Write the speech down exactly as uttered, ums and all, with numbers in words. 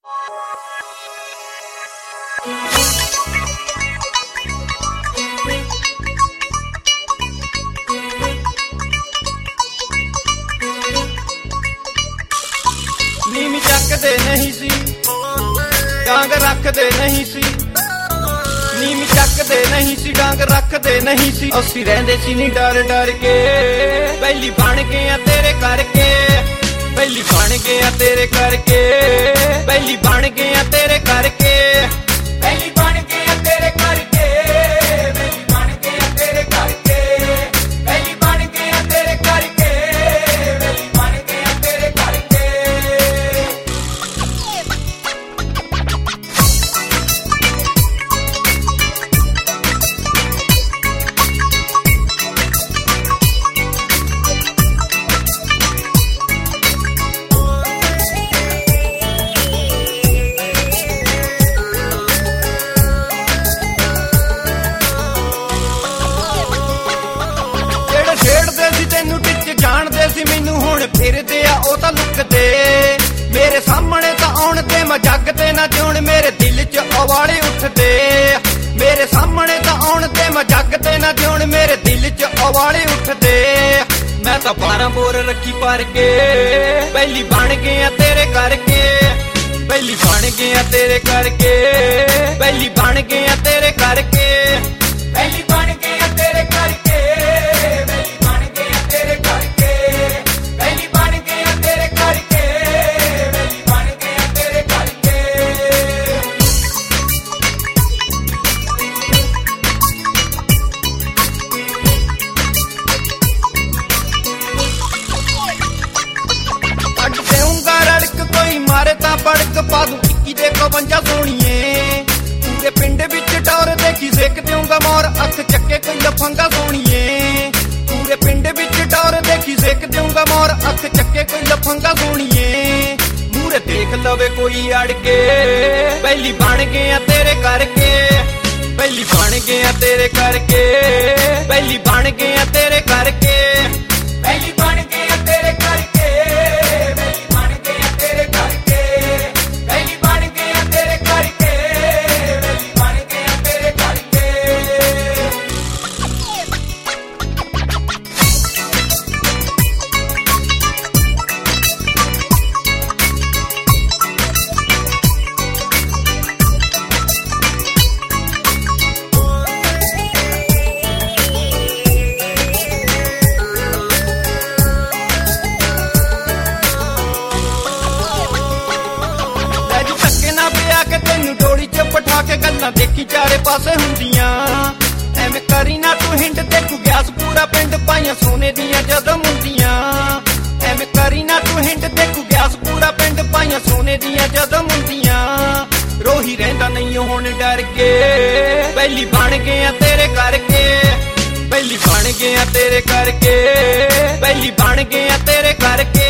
नीमी चकदे नहीं सी डांग रखदे नहीं सी नीमी चकदे नहीं सी डांग रखदे नहीं सी असी रहिंदे सी नी डर डर के पहली बन गए तेरे करके पहली बन गए तेरे करके पहली बन गए तेरे करके पहली बन गए तेरे करके पहली बन गए तेरे करके पहली बन गए तेरे करके पहली बन गए तेरे करके तेनू टिच जानदे सी मैनू हुण फिरदे आ ओ तां लुकदे मेरे सामने तां आउण ते मैं जग ते ना जिउण मेरे दिल च उबाले उठदे मेरे सामने तां आउण ते मैं जग ते ना जिउण मेरे दिल च उबाले उठदे मैं तां बारां बोर रखी पर के पहली बन गया तेरे करके पहली बन गया तेरे करके पहली बन गया तेरे करके पहली बन गया तेरे करके मारे ता बड़क पा दूं इक्की दे कवंजा सोनिए पूरे पिंड विच टौर देखी सेक दूंगा मोर अख चक्के कोई लफंगा सोनिए पूरे पिंड विच टौर देखी सेक दूंगा मोर अख चक्के कोई लफंगा सोनिए मूरे देख लवे कोई अड़ के पहली बन गया तेरे करके पहली बन गया तेरे करके पहली बन गया तेरे करके पहली बन गया तेरे करके देखी चारे पासे हुंदियां एवें करी ना तू हिंड देखू गैस पूरा पिंड पाइयां सोने दियां जदों मुंदियां एवें करी ना तू हिंड देखू गैस पूरा पिंड पाइयां सोने दियां जदों मुंदियां रोही रहिंदा नहीं हुण डर के पहली बन गया तेरे करके पहली बन गया तेरे करके पहली बन गया तेरे करके